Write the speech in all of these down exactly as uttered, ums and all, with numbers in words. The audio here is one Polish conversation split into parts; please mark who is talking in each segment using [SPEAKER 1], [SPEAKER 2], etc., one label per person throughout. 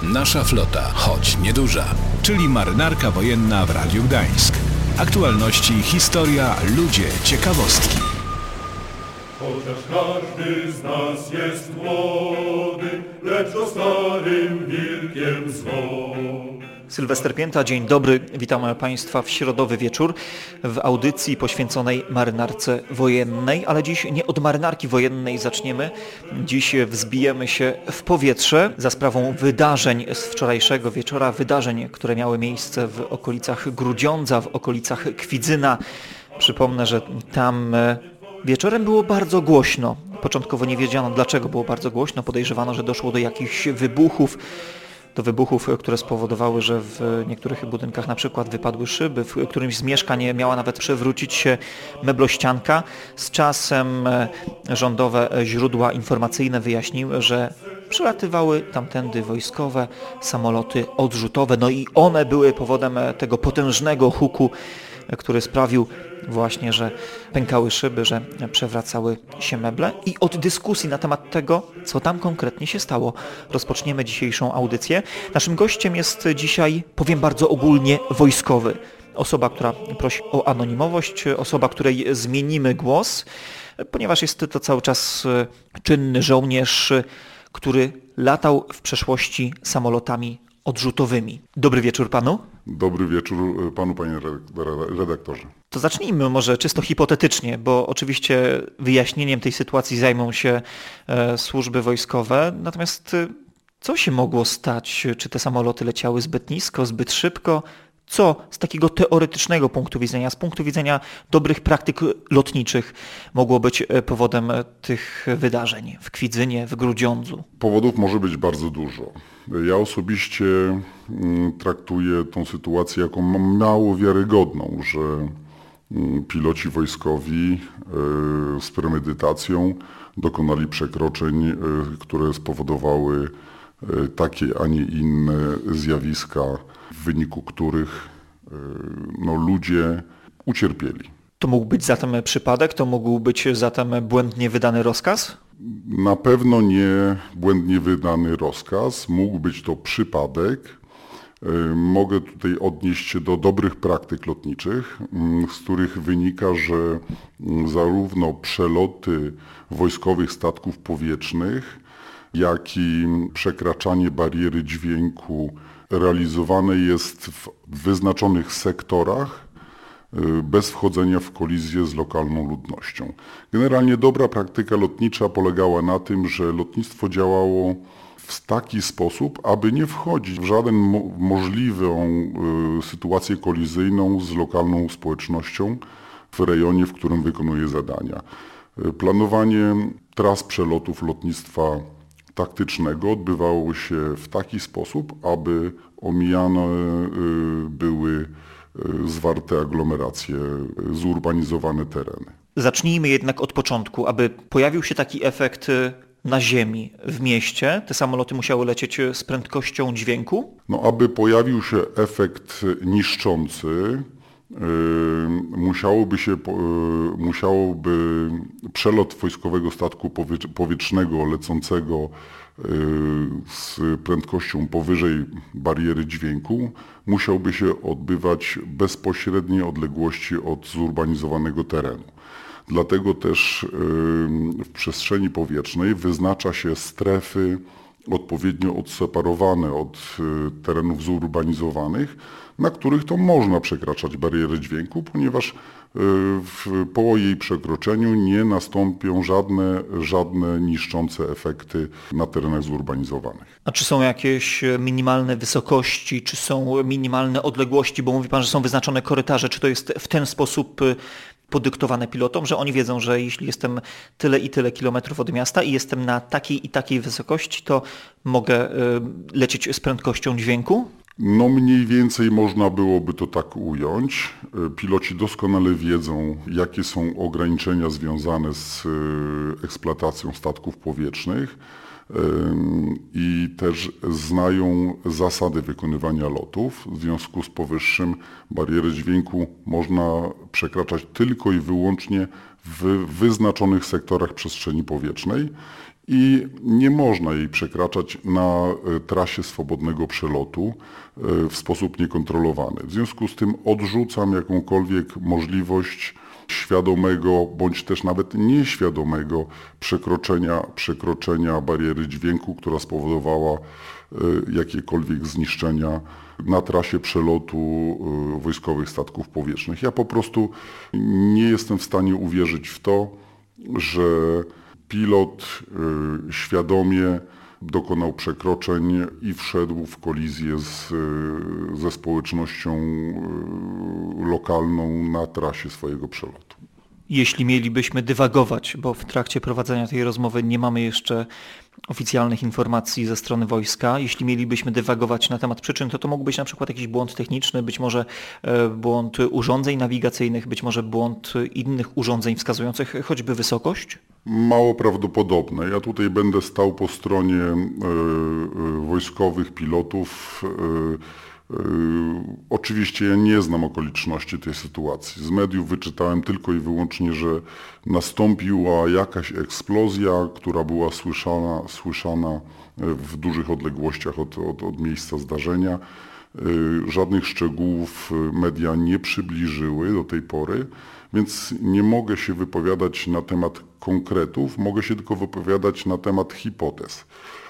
[SPEAKER 1] Nasza flota, choć nieduża, czyli marynarka wojenna w Radiu Gdańsk. Aktualności, historia, ludzie, ciekawostki.
[SPEAKER 2] Chociaż każdy z nas jest młody, lecz o starym wilkiem zło.
[SPEAKER 3] Sylwester Pięta, dzień dobry. Witam Państwa w środowy wieczór w audycji poświęconej marynarce wojennej, ale dziś nie od marynarki wojennej zaczniemy. Dziś wzbijemy się w powietrze za sprawą wydarzeń z wczorajszego wieczora, wydarzeń, które miały miejsce w okolicach Grudziądza, w okolicach Kwidzyna. Przypomnę, że tam wieczorem było bardzo głośno. Początkowo nie wiedziano, dlaczego było bardzo głośno. Podejrzewano, że doszło do jakichś wybuchów. Do wybuchów, które spowodowały, że w niektórych budynkach na przykład wypadły szyby, w którymś z mieszkań miała nawet przewrócić się meblościanka. Z czasem rządowe źródła informacyjne wyjaśniły, że przylatywały tamtędy wojskowe samoloty odrzutowe, no i one były powodem tego potężnego huku, który sprawił właśnie, że pękały szyby, że przewracały się meble. I od dyskusji na temat tego, co tam konkretnie się stało, rozpoczniemy dzisiejszą audycję. Naszym gościem jest dzisiaj, powiem bardzo ogólnie, wojskowy. Osoba, która prosi o anonimowość, osoba, której zmienimy głos, ponieważ jest to cały czas czynny żołnierz, który latał w przeszłości samolotami odrzutowymi. Dobry wieczór panu.
[SPEAKER 4] Dobry wieczór panu, panie redaktorze.
[SPEAKER 3] To zacznijmy może czysto hipotetycznie, bo oczywiście wyjaśnieniem tej sytuacji zajmą się e, służby wojskowe. Natomiast e, co się mogło stać? Czy te samoloty leciały zbyt nisko, zbyt szybko? Co z takiego teoretycznego punktu widzenia, z punktu widzenia dobrych praktyk lotniczych mogło być powodem tych wydarzeń w Kwidzynie, w Grudziądzu?
[SPEAKER 4] Powodów może być bardzo dużo. Ja osobiście traktuję tą sytuację jako mało wiarygodną, że piloci wojskowi z premedytacją dokonali przekroczeń, które spowodowały takie, a nie inne zjawiska, w wyniku których no, ludzie ucierpieli.
[SPEAKER 3] To mógł być zatem przypadek? To mógł być zatem błędnie wydany rozkaz?
[SPEAKER 4] Na pewno nie błędnie wydany rozkaz. Mógł być to przypadek. Mogę tutaj odnieść się do dobrych praktyk lotniczych, z których wynika, że zarówno przeloty wojskowych statków powietrznych, jak i przekraczanie bariery dźwięku realizowane jest w wyznaczonych sektorach bez wchodzenia w kolizję z lokalną ludnością. Generalnie dobra praktyka lotnicza polegała na tym, że lotnictwo działało w taki sposób, aby nie wchodzić w żaden mo- możliwą y, sytuację kolizyjną z lokalną społecznością w rejonie, w którym wykonuje zadania. Y, planowanie tras przelotów lotnictwa taktycznego odbywało się w taki sposób, aby omijane y, były y, zwarte aglomeracje, y, zurbanizowane tereny.
[SPEAKER 3] Zacznijmy jednak od początku. Aby pojawił się taki efekt na ziemi, w mieście, te samoloty musiały lecieć z prędkością dźwięku?
[SPEAKER 4] No, aby pojawił się efekt niszczący, yy, musiałoby się, yy, musiałoby przelot wojskowego statku powietrz- powietrznego lecącego yy, z prędkością powyżej bariery dźwięku musiałby się odbywać bezpośredniej odległości od zurbanizowanego terenu. Dlatego też w przestrzeni powietrznej wyznacza się strefy odpowiednio odseparowane od terenów zurbanizowanych, na których to można przekraczać barierę dźwięku, ponieważ w, po jej przekroczeniu nie nastąpią żadne, żadne niszczące efekty na terenach zurbanizowanych.
[SPEAKER 3] A czy są jakieś minimalne wysokości, czy są minimalne odległości, bo mówi pan, że są wyznaczone korytarze, czy to jest w ten sposób podyktowane pilotom, że oni wiedzą, że jeśli jestem tyle i tyle kilometrów od miasta i jestem na takiej i takiej wysokości, to mogę lecieć z prędkością dźwięku?
[SPEAKER 4] No mniej więcej można byłoby to tak ująć. Piloci doskonale wiedzą, jakie są ograniczenia związane z eksploatacją statków powietrznych i też znają zasady wykonywania lotów. W związku z powyższym barierę dźwięku można przekraczać tylko i wyłącznie w wyznaczonych sektorach przestrzeni powietrznej i nie można jej przekraczać na trasie swobodnego przelotu w sposób niekontrolowany. W związku z tym odrzucam jakąkolwiek możliwość świadomego, bądź też nawet nieświadomego przekroczenia, przekroczenia bariery dźwięku, która spowodowała jakiekolwiek zniszczenia na trasie przelotu wojskowych statków powietrznych. Ja po prostu nie jestem w stanie uwierzyć w to, że pilot świadomie dokonał przekroczeń i wszedł w kolizję z, ze społecznością lokalną na trasie swojego przelotu.
[SPEAKER 3] Jeśli mielibyśmy dywagować, bo w trakcie prowadzenia tej rozmowy nie mamy jeszcze oficjalnych informacji ze strony wojska, jeśli mielibyśmy dywagować na temat przyczyn, to to mógł być na przykład jakiś błąd techniczny, być może błąd urządzeń nawigacyjnych, być może błąd innych urządzeń wskazujących choćby wysokość?
[SPEAKER 4] Mało prawdopodobne. Ja tutaj będę stał po stronie wojskowych pilotów. Oczywiście ja nie znam okoliczności tej sytuacji. Z mediów wyczytałem tylko i wyłącznie, że nastąpiła jakaś eksplozja, która była słyszana, słyszana w dużych odległościach od, od, od miejsca zdarzenia. Żadnych szczegółów media nie przybliżyły do tej pory, więc nie mogę się wypowiadać na temat konkretów, mogę się tylko wypowiadać na temat hipotez.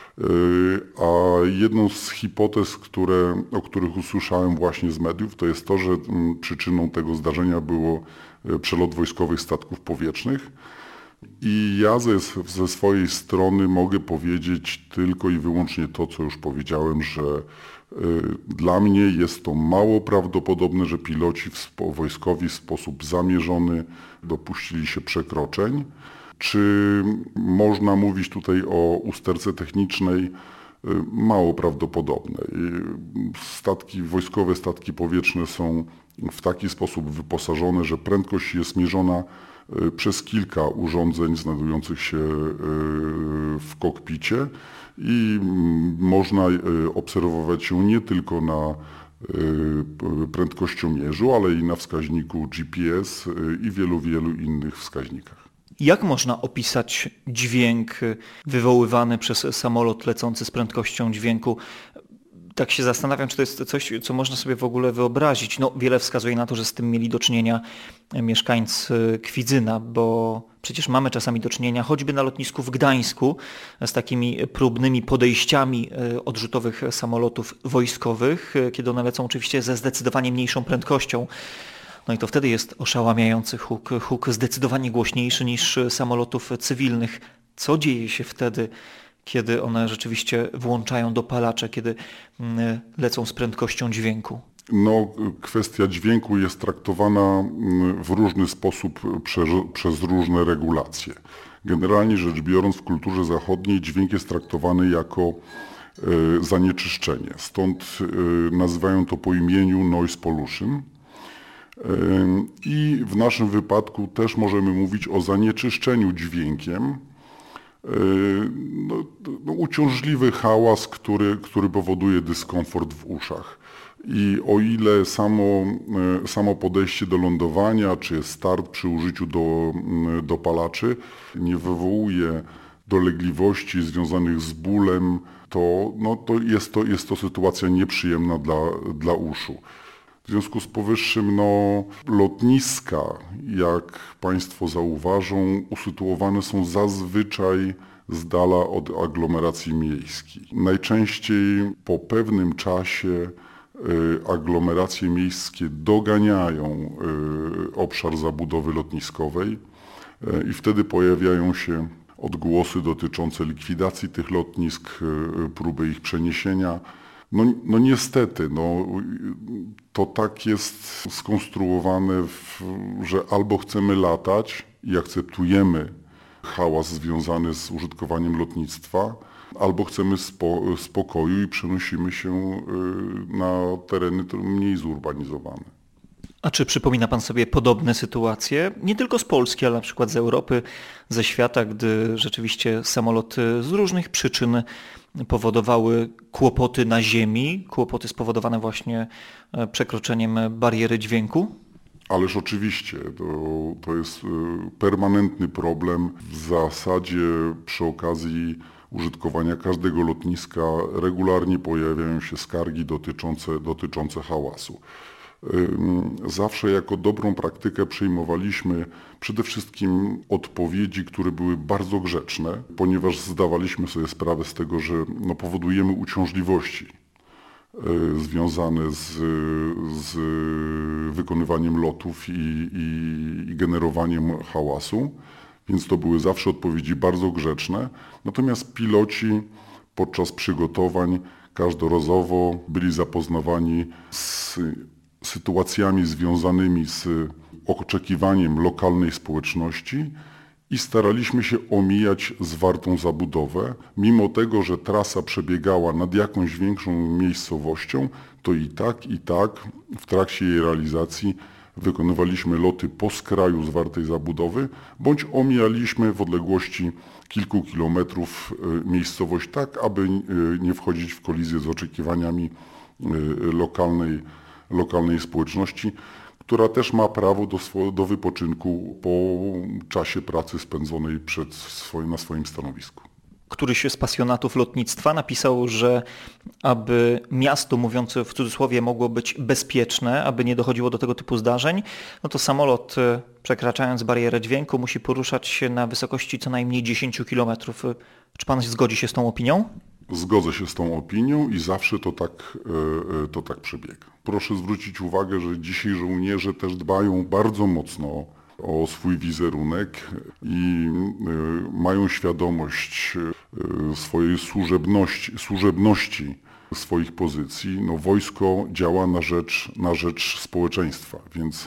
[SPEAKER 4] A jedną z hipotez, które, o których usłyszałem właśnie z mediów, to jest to, że przyczyną tego zdarzenia było przelot wojskowych statków powietrznych. I ja ze, ze swojej strony mogę powiedzieć tylko i wyłącznie to, co już powiedziałem, że dla mnie jest to mało prawdopodobne, że piloci wojskowi w sposób zamierzony dopuścili się przekroczeń. Czy można mówić tutaj o usterce technicznej? Mało prawdopodobne. Statki, wojskowe statki powietrzne są w taki sposób wyposażone, że prędkość jest mierzona przez kilka urządzeń znajdujących się w kokpicie i można obserwować ją nie tylko na prędkościomierzu, ale i na wskaźniku G P S i wielu, wielu innych wskaźnikach.
[SPEAKER 3] Jak można opisać dźwięk wywoływany przez samolot lecący z prędkością dźwięku? Tak się zastanawiam, czy to jest coś, co można sobie w ogóle wyobrazić. No, wiele wskazuje na to, że z tym mieli do czynienia mieszkańcy Kwidzyna, bo przecież mamy czasami do czynienia choćby na lotnisku w Gdańsku z takimi próbnymi podejściami odrzutowych samolotów wojskowych, kiedy one lecą oczywiście ze zdecydowanie mniejszą prędkością. No i to wtedy jest oszałamiający huk, huk zdecydowanie głośniejszy niż samolotów cywilnych. Co dzieje się wtedy, kiedy one rzeczywiście włączają dopalacze, kiedy lecą z prędkością dźwięku?
[SPEAKER 4] No, kwestia dźwięku jest traktowana w różny sposób przez, przez różne regulacje. Generalnie rzecz biorąc, w kulturze zachodniej dźwięk jest traktowany jako y, zanieczyszczenie. Stąd y, nazywają to po imieniu noise pollution. I w naszym wypadku też możemy mówić o zanieczyszczeniu dźwiękiem. No, no, uciążliwy hałas, który, który powoduje dyskomfort w uszach. I o ile samo, samo podejście do lądowania, czy start przy użyciu do, dopalaczy nie wywołuje dolegliwości związanych z bólem, to, no, to, jest, to jest to sytuacja nieprzyjemna dla, dla uszu. W związku z powyższym no, lotniska, jak Państwo zauważą, usytuowane są zazwyczaj z dala od aglomeracji miejskiej. Najczęściej po pewnym czasie y, aglomeracje miejskie doganiają y, obszar zabudowy lotniskowej y, i wtedy pojawiają się odgłosy dotyczące likwidacji tych lotnisk, y, próby ich przeniesienia. No, no niestety, no, to tak jest skonstruowane, w, że albo chcemy latać i akceptujemy hałas związany z użytkowaniem lotnictwa, albo chcemy spo, spokoju i przenosimy się na tereny mniej zurbanizowane.
[SPEAKER 3] A czy przypomina Pan sobie podobne sytuacje, nie tylko z Polski, ale na przykład z Europy, ze świata, gdy rzeczywiście samoloty z różnych przyczyn powodowały kłopoty na ziemi, kłopoty spowodowane właśnie przekroczeniem bariery dźwięku?
[SPEAKER 4] Ależ oczywiście, to, to jest permanentny problem. W zasadzie przy okazji użytkowania każdego lotniska regularnie pojawiają się skargi dotyczące, dotyczące hałasu. Zawsze jako dobrą praktykę przyjmowaliśmy przede wszystkim odpowiedzi, które były bardzo grzeczne, ponieważ zdawaliśmy sobie sprawę z tego, że no, powodujemy uciążliwości związane z, z wykonywaniem lotów i, i, i generowaniem hałasu, więc to były zawsze odpowiedzi bardzo grzeczne. Natomiast piloci podczas przygotowań każdorazowo byli zapoznawani z sytuacjami związanymi z oczekiwaniem lokalnej społeczności i staraliśmy się omijać zwartą zabudowę. Mimo tego, że trasa przebiegała nad jakąś większą miejscowością, to i tak, i tak w trakcie jej realizacji wykonywaliśmy loty po skraju zwartej zabudowy, bądź omijaliśmy w odległości kilku kilometrów miejscowość tak, aby nie wchodzić w kolizję z oczekiwaniami lokalnej, lokalnej społeczności, która też ma prawo do, swo- do wypoczynku po czasie pracy spędzonej przed swoim, na swoim stanowisku.
[SPEAKER 3] Któryś z pasjonatów lotnictwa napisał, że aby miasto, mówiąc w cudzysłowie, mogło być bezpieczne, aby nie dochodziło do tego typu zdarzeń, no to samolot, przekraczając barierę dźwięku, musi poruszać się na wysokości co najmniej dziesięć kilometrów. Czy pan zgodzi się z tą opinią?
[SPEAKER 4] Zgodzę się z tą opinią i zawsze to tak, to tak przebiega. Proszę zwrócić uwagę, że dzisiaj żołnierze też dbają bardzo mocno o swój wizerunek i mają świadomość swojej służebności, służebności swoich pozycji. No, wojsko działa na rzecz, na rzecz społeczeństwa, więc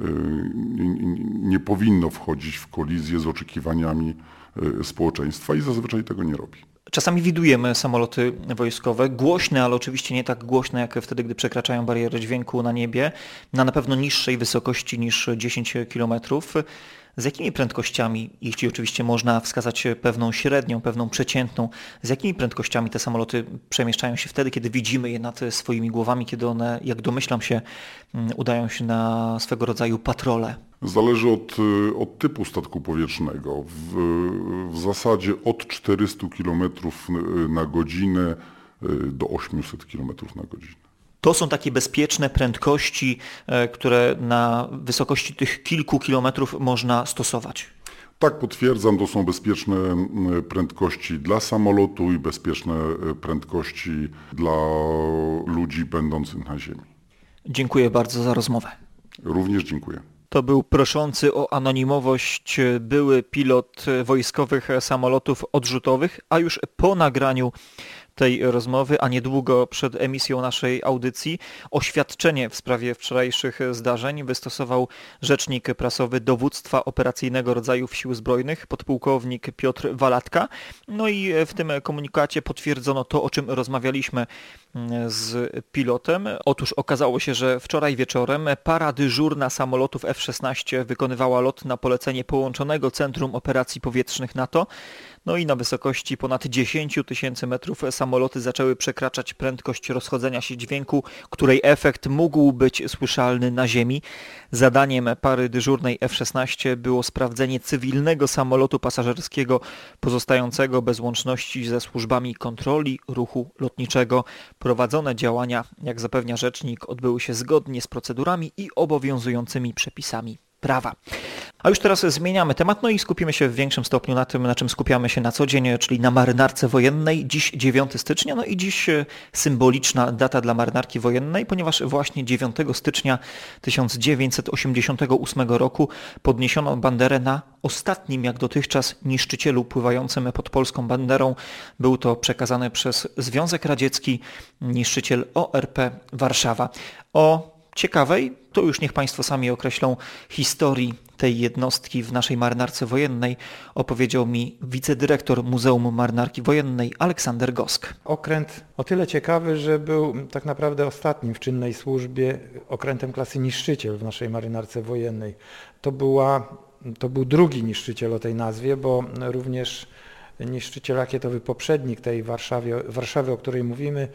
[SPEAKER 4] nie powinno wchodzić w kolizję z oczekiwaniami społeczeństwa i zazwyczaj tego nie robi.
[SPEAKER 3] Czasami widujemy samoloty wojskowe, głośne, ale oczywiście nie tak głośne jak wtedy, gdy przekraczają barierę dźwięku na niebie, na na pewno niższej wysokości niż dziesięć kilometrów. Z jakimi prędkościami, jeśli oczywiście można wskazać pewną średnią, pewną przeciętną, z jakimi prędkościami te samoloty przemieszczają się wtedy, kiedy widzimy je nad swoimi głowami, kiedy one, jak domyślam się, udają się na swego rodzaju patrole?
[SPEAKER 4] Zależy od, od typu statku powietrznego. W, w zasadzie od czterystu kilometrów na godzinę do osiemset kilometrów na godzinę.
[SPEAKER 3] To są takie bezpieczne prędkości, które na wysokości tych kilku kilometrów można stosować.
[SPEAKER 4] Tak, potwierdzam, to są bezpieczne prędkości dla samolotu i bezpieczne prędkości dla ludzi będących na ziemi.
[SPEAKER 3] Dziękuję bardzo za rozmowę.
[SPEAKER 4] Również dziękuję.
[SPEAKER 3] To był proszący o anonimowość były pilot wojskowych samolotów odrzutowych, a już po nagraniu tej rozmowy, a niedługo przed emisją naszej audycji, oświadczenie w sprawie wczorajszych zdarzeń wystosował rzecznik prasowy Dowództwa Operacyjnego Rodzajów Sił Zbrojnych, podpułkownik Piotr Walatka. No i w tym komunikacie potwierdzono to, o czym rozmawialiśmy z pilotem. Otóż okazało się, że wczoraj wieczorem para dyżurna samolotów F szesnaście wykonywała lot na polecenie Połączonego Centrum Operacji Powietrznych NATO. No i na wysokości ponad dziesięć tysięcy metrów samoloty zaczęły przekraczać prędkość rozchodzenia się dźwięku, której efekt mógł być słyszalny na ziemi. Zadaniem pary dyżurnej F szesnaście było sprawdzenie cywilnego samolotu pasażerskiego pozostającego bez łączności ze służbami kontroli ruchu lotniczego. Prowadzone działania, jak zapewnia rzecznik, odbyły się zgodnie z procedurami i obowiązującymi przepisami prawa. A już teraz zmieniamy temat, no i skupimy się w większym stopniu na tym, na czym skupiamy się na co dzień, czyli na marynarce wojennej. Dziś dziewiątego stycznia, no i dziś symboliczna data dla marynarki wojennej, ponieważ właśnie dziewiątego stycznia tysiąc dziewięćset osiemdziesiątego ósmego roku podniesiono banderę na ostatnim jak dotychczas niszczycielu pływającym pod polską banderą. Był to przekazany przez Związek Radziecki niszczyciel O R P Warszawa. O ciekawej, to już niech Państwo sami określą, historii tej jednostki w naszej marynarce wojennej opowiedział mi wicedyrektor Muzeum Marynarki Wojennej Aleksander Gosk.
[SPEAKER 5] Okręt o tyle ciekawy, że był tak naprawdę ostatnim w czynnej służbie okrętem klasy niszczyciel w naszej marynarce wojennej. To, była, to był drugi niszczyciel o tej nazwie, bo również niszczyciel rakietowy poprzednik tej Warszawie, Warszawy, o której mówimy,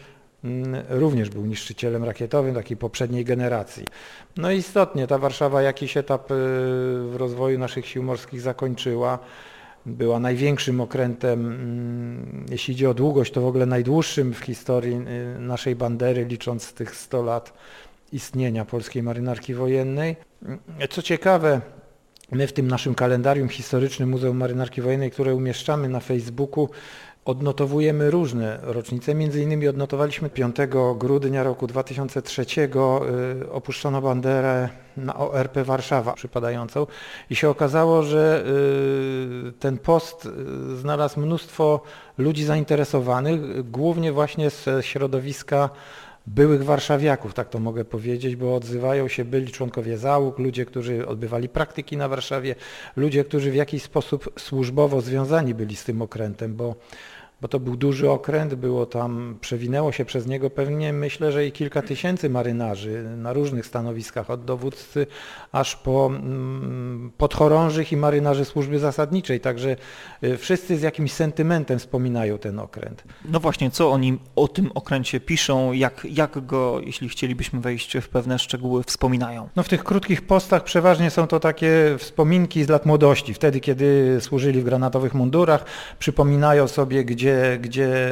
[SPEAKER 5] również był niszczycielem rakietowym takiej poprzedniej generacji. No i istotnie ta Warszawa jakiś etap w rozwoju naszych sił morskich zakończyła. Była największym okrętem, jeśli idzie o długość, to w ogóle najdłuższym w historii naszej bandery, licząc tych sto lat istnienia polskiej marynarki wojennej. Co ciekawe, my w tym naszym kalendarium historycznym Muzeum Marynarki Wojennej, które umieszczamy na Facebooku, odnotowujemy różne rocznice. Między innymi odnotowaliśmy piątego grudnia roku dwa tysiące trzeciego y, opuszczono banderę na O R P Warszawa przypadającą i się okazało, że y, ten post y, znalazł mnóstwo ludzi zainteresowanych, głównie właśnie z środowiska byłych warszawiaków, tak to mogę powiedzieć, bo odzywają się byli członkowie załóg, ludzie, którzy odbywali praktyki na Warszawie, ludzie, którzy w jakiś sposób służbowo związani byli z tym okrętem, bo, bo to był duży okręt, było tam, przewinęło się przez niego pewnie, myślę, że i kilka tysięcy marynarzy na różnych stanowiskach, od dowódcy aż po mm, podchorążych i marynarzy służby zasadniczej, także y, wszyscy z jakimś sentymentem wspominają ten okręt.
[SPEAKER 3] No właśnie, co oni o tym okręcie piszą, jak, jak go, jeśli chcielibyśmy wejść w pewne szczegóły, wspominają?
[SPEAKER 5] No w tych krótkich postach przeważnie są to takie wspominki z lat młodości, wtedy kiedy służyli w granatowych mundurach, przypominają sobie, gdzie Gdzie, gdzie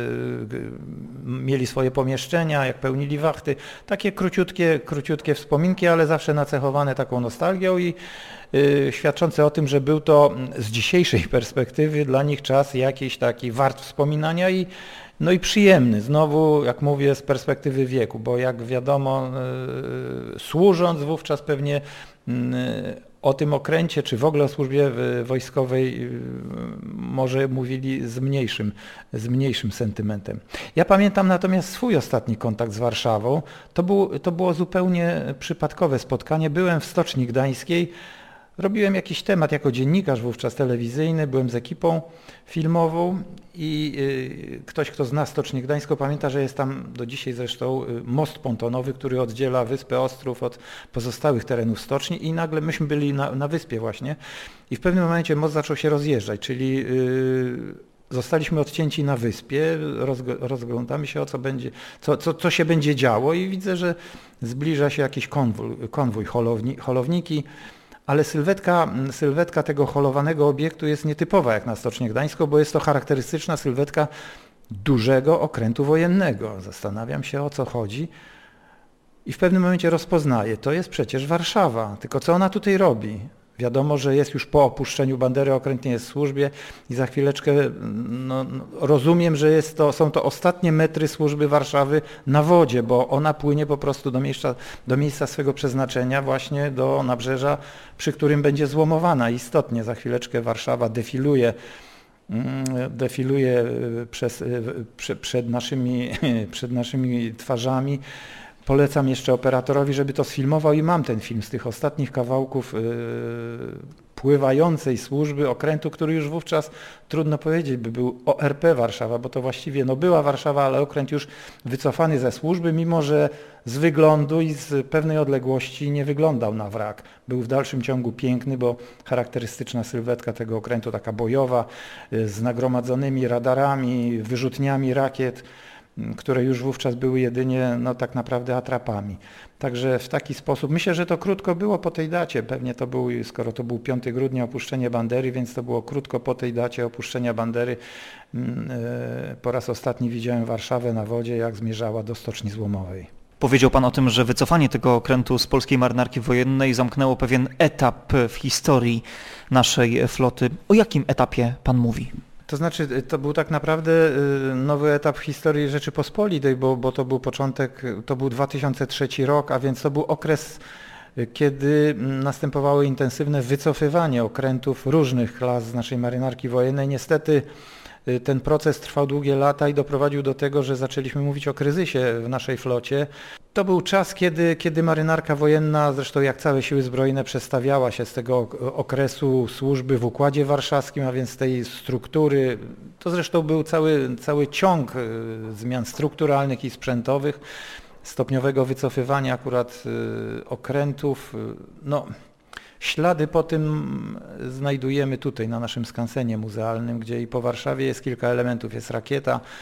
[SPEAKER 5] mieli swoje pomieszczenia, jak pełnili wachty. Takie króciutkie, króciutkie wspominki, ale zawsze nacechowane taką nostalgią i y, świadczące o tym, że był to z dzisiejszej perspektywy dla nich czas jakiś taki wart wspominania i no i przyjemny, znowu jak mówię z perspektywy wieku, bo jak wiadomo y, służąc wówczas pewnie y, o tym okręcie, czy w ogóle o służbie wojskowej może mówili z mniejszym, z mniejszym sentymentem. Ja pamiętam natomiast swój ostatni kontakt z Warszawą. To, był, to było zupełnie przypadkowe spotkanie. Byłem w Stoczni Gdańskiej, robiłem jakiś temat jako dziennikarz wówczas telewizyjny, byłem z ekipą filmową i y, ktoś, kto zna Stocznię Gdańską, pamięta, że jest tam do dzisiaj zresztą y, most pontonowy, który oddziela wyspę Ostrów od pozostałych terenów stoczni i nagle myśmy byli na, na wyspie właśnie i w pewnym momencie most zaczął się rozjeżdżać, czyli y, zostaliśmy odcięci na wyspie, rozg- rozglądamy się o co będzie, co, co, co się będzie działo i widzę, że zbliża się jakiś konwój, konwój holowni, holowniki, ale sylwetka, sylwetka tego holowanego obiektu jest nietypowa jak na Stocznię Gdańską, bo jest to charakterystyczna sylwetka dużego okrętu wojennego. Zastanawiam się, o co chodzi i w pewnym momencie rozpoznaję, to jest przecież Warszawa, tylko co ona tutaj robi? Wiadomo, że jest już po opuszczeniu bandery, okręt nie jest w służbie i za chwileczkę no, rozumiem, że jest to, są to ostatnie metry służby Warszawy na wodzie, bo ona płynie po prostu do miejsca, do miejsca swego przeznaczenia, właśnie do nabrzeża, przy którym będzie złomowana. Istotnie za chwileczkę Warszawa defiluje, defiluje przez, przed, naszymi, przed naszymi twarzami. Polecam jeszcze operatorowi, żeby to sfilmował i mam ten film z tych ostatnich kawałków yy, pływającej służby okrętu, który już wówczas, trudno powiedzieć, by był O R P Warszawa, bo to właściwie no była Warszawa, ale okręt już wycofany ze służby, mimo że z wyglądu i z pewnej odległości nie wyglądał na wrak. Był w dalszym ciągu piękny, bo charakterystyczna sylwetka tego okrętu, taka bojowa, yy, z nagromadzonymi radarami, wyrzutniami rakiet, które już wówczas były jedynie no, tak naprawdę atrapami. Także w taki sposób, myślę, że to krótko było po tej dacie, pewnie to był, skoro to był piątego grudnia opuszczenie bandery, więc to było krótko po tej dacie opuszczenia bandery. Po raz ostatni widziałem Warszawę na wodzie, jak zmierzała do Stoczni Złomowej.
[SPEAKER 3] Powiedział Pan o tym, że wycofanie tego okrętu z polskiej marynarki wojennej zamknęło pewien etap w historii naszej floty. O jakim etapie Pan mówi?
[SPEAKER 5] To znaczy, to był tak naprawdę nowy etap w historii Rzeczypospolitej, bo, bo to był początek, to był dwa tysiące trzeci rok, a więc to był okres, kiedy następowało intensywne wycofywanie okrętów różnych klas z naszej marynarki wojennej. Niestety ten proces trwał długie lata i doprowadził do tego, że zaczęliśmy mówić o kryzysie w naszej flocie. To był czas, kiedy, kiedy marynarka wojenna, zresztą jak całe siły zbrojne, przestawiała się z tego okresu służby w Układzie Warszawskim, a więc tej struktury. To zresztą był cały, cały ciąg zmian strukturalnych i sprzętowych, stopniowego wycofywania akurat okrętów. No, ślady po tym znajdujemy tutaj na naszym skansenie muzealnym, gdzie i po Warszawie jest kilka elementów. Jest rakieta,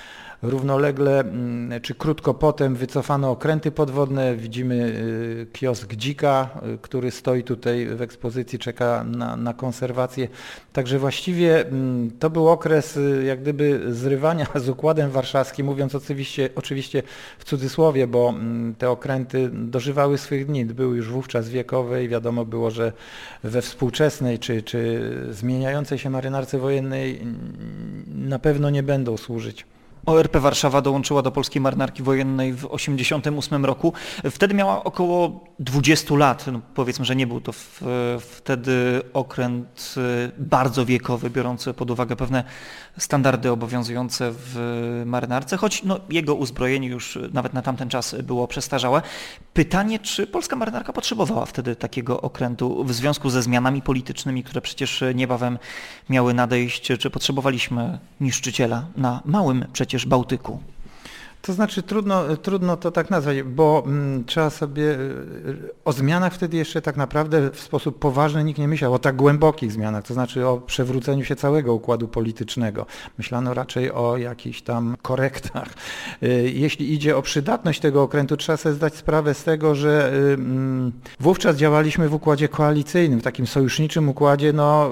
[SPEAKER 5] Równolegle czy krótko potem wycofano okręty podwodne. Widzimy kiosk Dzika, który stoi tutaj w ekspozycji, czeka na, na konserwację. Także właściwie to był okres jak gdyby zrywania z Układem Warszawskim, mówiąc oczywiście, oczywiście w cudzysłowie, bo te okręty dożywały swych dni, były już wówczas wiekowe i wiadomo było, że we współczesnej czy, czy zmieniającej się marynarce wojennej na pewno nie będą służyć.
[SPEAKER 3] O R P Warszawa dołączyła do Polskiej Marynarki Wojennej w tysiąc dziewięćset osiemdziesiątym ósmym roku. Wtedy miała około dwudziestu lat. No powiedzmy, że nie był to w, wtedy okręt bardzo wiekowy, biorący pod uwagę pewne standardy obowiązujące w marynarce, choć no, jego uzbrojenie już nawet na tamten czas było przestarzałe. Pytanie, czy polska marynarka potrzebowała wtedy takiego okrętu w związku ze zmianami politycznymi, które przecież niebawem miały nadejść, czy potrzebowaliśmy niszczyciela na małym przecież Bałtyku?
[SPEAKER 5] To znaczy trudno, trudno to tak nazwać, bo mm, trzeba sobie o zmianach wtedy jeszcze tak naprawdę w sposób poważny nikt nie myślał, o tak głębokich zmianach, to znaczy o przewróceniu się całego układu politycznego. Myślano raczej o jakichś tam korektach. Jeśli idzie o przydatność tego okrętu, trzeba sobie zdać sprawę z tego, że mm, wówczas działaliśmy w układzie koalicyjnym, w takim sojuszniczym układzie, no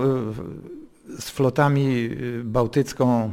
[SPEAKER 5] z flotami bałtycką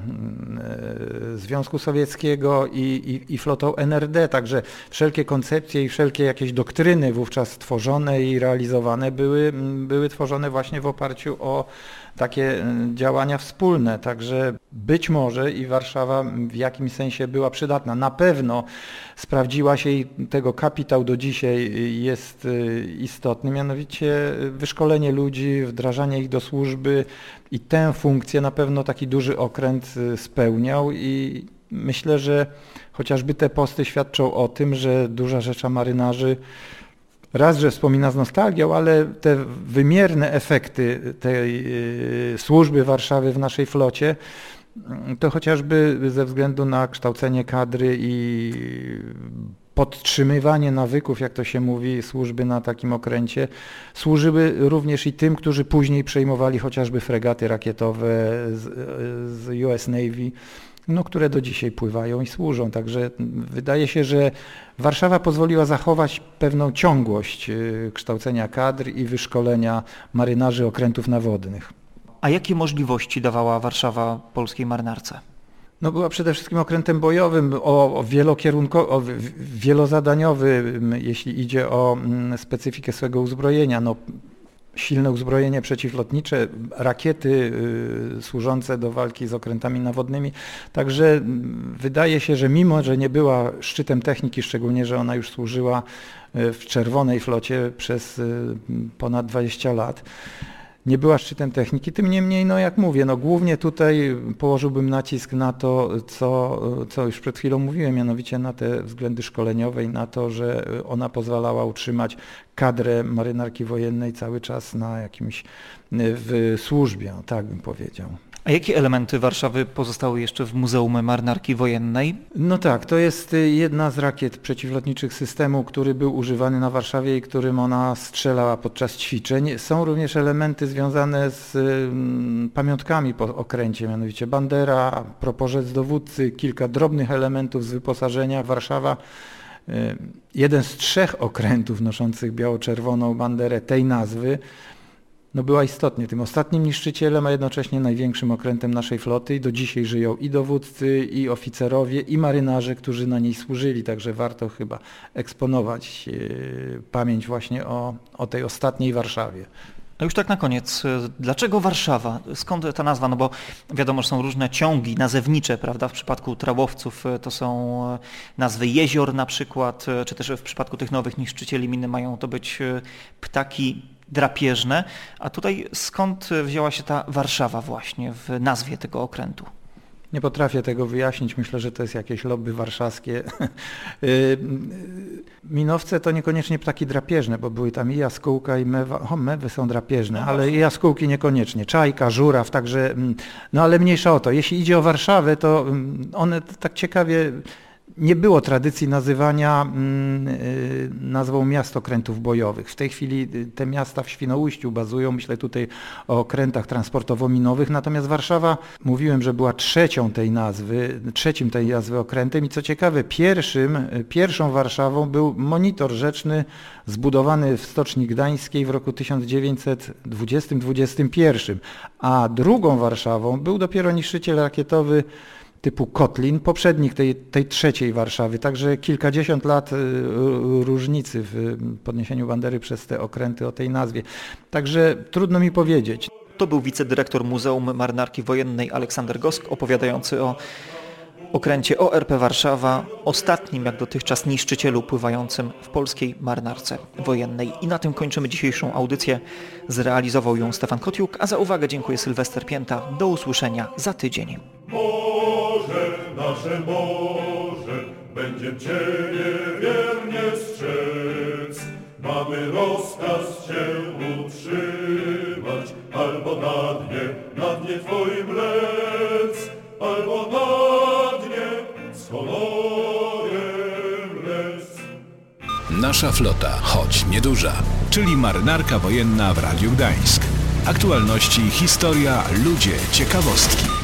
[SPEAKER 5] Związku Sowieckiego i, i, i flotą N R D, także wszelkie koncepcje i wszelkie jakieś doktryny wówczas tworzone i realizowane były, były tworzone właśnie w oparciu o takie działania wspólne, także być może i Warszawa w jakimś sensie była przydatna. Na pewno sprawdziła się i tego kapitał do dzisiaj jest istotny, mianowicie wyszkolenie ludzi, wdrażanie ich do służby i tę funkcję na pewno taki duży okręt spełniał i myślę, że chociażby te posty świadczą o tym, że duża rzesza marynarzy raz, że wspomina z nostalgią, ale te wymierne efekty tej służby Warszawy w naszej flocie, to chociażby ze względu na kształcenie kadry i podtrzymywanie nawyków, jak to się mówi, służby na takim okręcie, służyły również i tym, którzy później przejmowali chociażby fregaty rakietowe z, z U S Navy, no, które do dzisiaj pływają i służą. Także wydaje się, że Warszawa pozwoliła zachować pewną ciągłość kształcenia kadr i wyszkolenia marynarzy okrętów nawodnych.
[SPEAKER 3] A jakie możliwości dawała Warszawa polskiej marynarce?
[SPEAKER 5] No, była przede wszystkim okrętem bojowym, o, o, wielokierunko, o wielozadaniowym, jeśli idzie o specyfikę swego uzbrojenia. No, silne uzbrojenie przeciwlotnicze, rakiety y, służące do walki z okrętami nawodnymi. Także wydaje się, że mimo, że nie była szczytem techniki, szczególnie, że ona już służyła w Czerwonej Flocie przez y, ponad dwadzieścia lat, nie była szczytem techniki, tym niemniej, no jak mówię, no głównie tutaj położyłbym nacisk na to, co, co już przed chwilą mówiłem, mianowicie na te względy szkoleniowe i na to, że ona pozwalała utrzymać kadrę marynarki wojennej cały czas na jakimś, w służbie, tak bym powiedział.
[SPEAKER 3] A jakie elementy Warszawy pozostały jeszcze w Muzeum Marynarki Wojennej?
[SPEAKER 5] No tak, to jest jedna z rakiet przeciwlotniczych systemu, który był używany na Warszawie i którym ona strzelała podczas ćwiczeń. Są również elementy związane z mm, pamiątkami po okręcie, mianowicie bandera, proporzec dowódcy, kilka drobnych elementów z wyposażenia. Warszawa, y, jeden z trzech okrętów noszących biało-czerwoną banderę tej nazwy, no była istotnie tym ostatnim niszczycielem, a jednocześnie największym okrętem naszej floty i do dzisiaj żyją i dowódcy, i oficerowie, i marynarze, którzy na niej służyli, także warto chyba eksponować yy, pamięć właśnie o, o tej ostatniej Warszawie.
[SPEAKER 3] A już tak na koniec, dlaczego Warszawa? Skąd ta nazwa? No bo wiadomo, że są różne ciągi nazewnicze, prawda? W przypadku trałowców to są nazwy jezior na przykład, czy też w przypadku tych nowych niszczycieli miny mają to być ptaki drapieżne. A tutaj skąd wzięła się ta Warszawa właśnie w nazwie tego okrętu?
[SPEAKER 5] Nie potrafię tego wyjaśnić, myślę, że to jest jakieś lobby warszawskie. Minowce to niekoniecznie ptaki drapieżne, bo były tam i jaskółka, i mewa. O, mewy są drapieżne, ale i jaskółki niekoniecznie. Czajka, żuraw, także, no ale mniejsza o to. Jeśli idzie o Warszawę, to one tak ciekawie Nie było tradycji nazywania mm, y, nazwą miast okrętów bojowych. W tej chwili te miasta w Świnoujściu bazują, myślę tutaj o okrętach transportowo-minowych, natomiast Warszawa, mówiłem, że była trzecią tej nazwy, trzecim tej nazwy okrętem i co ciekawe, pierwszym, pierwszą Warszawą był monitor rzeczny zbudowany w Stoczni Gdańskiej w roku tysiąc dziewięćset dwudziestym dwudziestym pierwszym, a drugą Warszawą był dopiero niszczyciel rakietowy typu Kotlin, poprzednik tej, tej trzeciej Warszawy, także kilkadziesiąt lat różnicy w podniesieniu bandery przez te okręty o tej nazwie. Także trudno mi powiedzieć.
[SPEAKER 3] To był wicedyrektor Muzeum Marynarki Wojennej Aleksander Gosk opowiadający o okręcie O R P Warszawa, ostatnim jak dotychczas niszczycielu pływającym w polskiej marynarce wojennej. I na tym kończymy dzisiejszą audycję. Zrealizował ją Stefan Kotiuk, a za uwagę dziękuję Sylwester Pięta. Do usłyszenia za tydzień.
[SPEAKER 2] Morze, nasze morze, będziem Ciebie wiernie strzec. Mamy rozkaz Cię utrzymać, albo na dnie, na dnie Twoim lec, albo na dnie z honorem lec.
[SPEAKER 1] Nasza flota, choć nieduża, czyli Marynarka Wojenna w Radiu Gdańsk. Aktualności, historia, ludzie, ciekawostki.